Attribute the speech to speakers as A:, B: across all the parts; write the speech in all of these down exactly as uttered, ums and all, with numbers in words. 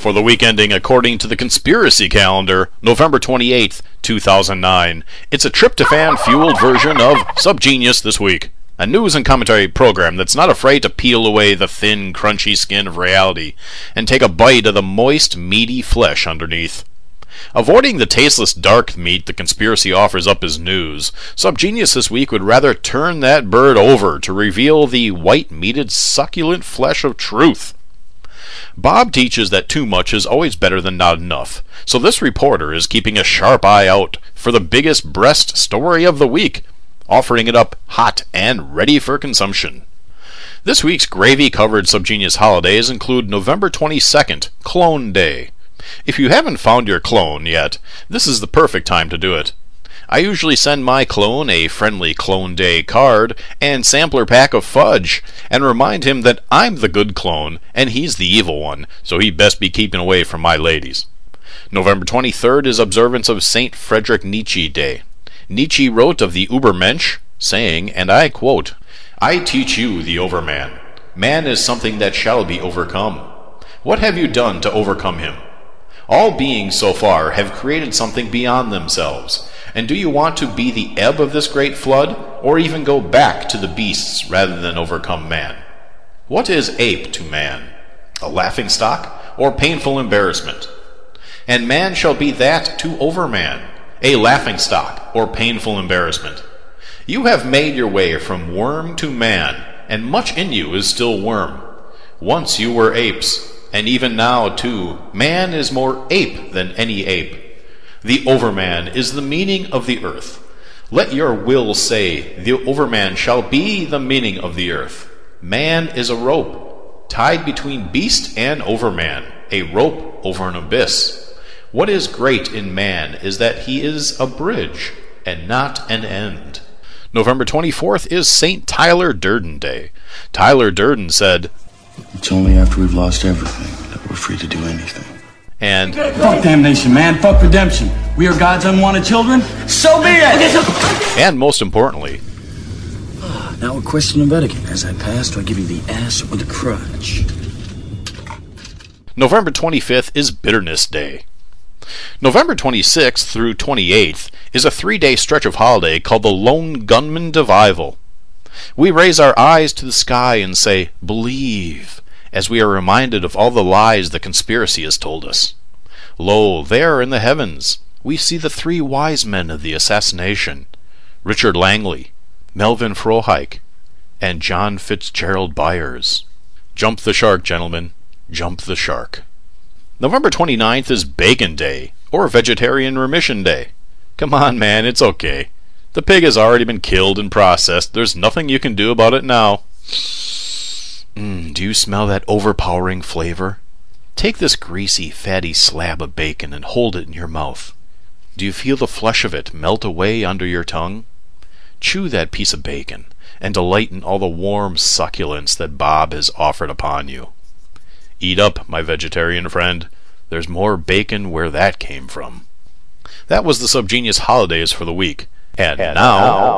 A: For the week ending according to the conspiracy calendar, November twenty-eighth, two thousand nine, it's a tryptophan-fueled version of Subgenius This Week, a news and commentary program that's not afraid to peel away the thin, crunchy skin of reality and take a bite of the moist, meaty flesh underneath. Avoiding the tasteless dark meat the conspiracy offers up as news, Subgenius This Week would rather turn that bird over to reveal the white-meated, succulent flesh of truth. Bob teaches that too much is always better than not enough, so this reporter is keeping a sharp eye out for the biggest breast story of the week, offering it up hot and ready for consumption. This week's gravy-covered Subgenius holidays include November twenty-second, Clone Day. If you haven't found your clone yet, this is the perfect time to do it. I usually send my clone a friendly Clone Day card and sampler pack of fudge, and remind him that I'm the good clone and he's the evil one, so he'd best be keeping away from my ladies. November twenty-third is observance of Saint Friedrich Nietzsche Day. Nietzsche wrote of the Übermensch, saying, and I quote, "I teach you the Overman. Man is something that shall be overcome. What have you done to overcome him? All beings so far have created something beyond themselves, and do you want to be the ebb of this great flood, or even go back to the beasts rather than overcome man? What is ape to man? A laughingstock, or painful embarrassment? And man shall be that to Overman, a laughingstock, or painful embarrassment. You have made your way from worm to man, and much in you is still worm. Once you were apes, and even now, too, man is more ape than any ape. The Overman is the meaning of the earth. Let your will say, the Overman shall be the meaning of the earth. Man is a rope, tied between beast and Overman, a rope over an abyss. What is great in man is that he is a bridge, and not an end." November twenty-fourth is Saint Tyler Durden Day. Tyler Durden said,
B: "It's only after we've lost everything that we're free to do anything."
A: And
C: fuck damnation, man. Fuck redemption. We are God's unwanted children. So be it.
A: And most importantly,
C: now a question of etiquette. As I pass, do I give you the ass or the crutch?
A: November twenty-fifth is Bitterness Day. November twenty-sixth through twenty-eighth is a three-day stretch of holiday called the Lone Gunman Devival. We raise our eyes to the sky and say, "Believe," as we are reminded of all the lies the conspiracy has told us. Lo, there in the heavens, we see the three wise men of the assassination, Richard Langley, Melvin Frohike, and John Fitzgerald Byers. Jump the shark, gentlemen. Jump the shark. November twenty-ninth is Bacon Day, or Vegetarian Remission Day. Come on, man, it's okay. The pig has already been killed and processed. There's nothing you can do about it now. Mm, do you smell that overpowering flavor? Take this greasy, fatty slab of bacon and hold it in your mouth. Do you feel the flesh of it melt away under your tongue? Chew that piece of bacon and delight in all the warm succulence that Bob has offered upon you. Eat up, my vegetarian friend. There's more bacon where that came from. That was the Subgenius holidays for the week. And, and now,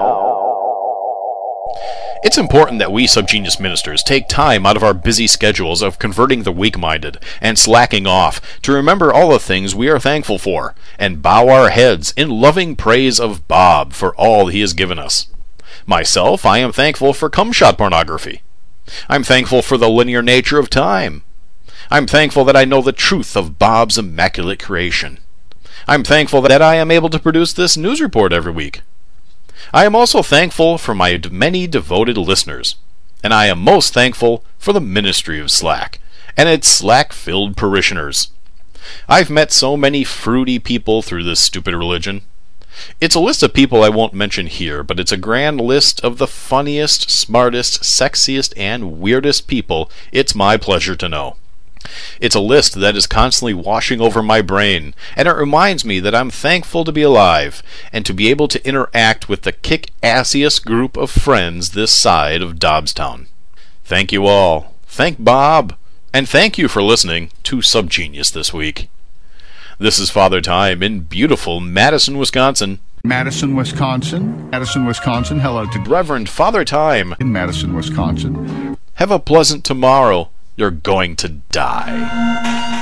A: now, it's important that we Subgenius ministers take time out of our busy schedules of converting the weak-minded and slacking off to remember all the things we are thankful for, and bow our heads in loving praise of Bob for all he has given us. Myself, I am thankful for cum-shot pornography. I'm thankful for the linear nature of time. I'm thankful that I know the truth of Bob's immaculate creation. I'm thankful that I am able to produce this news report every week. I am also thankful for my many devoted listeners, and I am most thankful for the ministry of Slack and its Slack-filled parishioners. I've met so many fruity people through this stupid religion. It's a list of people I won't mention here, but it's a grand list of the funniest, smartest, sexiest, and weirdest people it's my pleasure to know. It's a list that is constantly washing over my brain, and it reminds me that I'm thankful to be alive, and to be able to interact with the kick-assiest group of friends this side of Dobbstown. Thank you all. Thank Bob. And thank you for listening to Subgenius This Week. This is Father Time in beautiful Madison, Wisconsin.
D: Madison, Wisconsin. Madison, Wisconsin. Hello to
A: Reverend Father Time
D: in Madison, Wisconsin.
A: Have a pleasant tomorrow. You're going to die.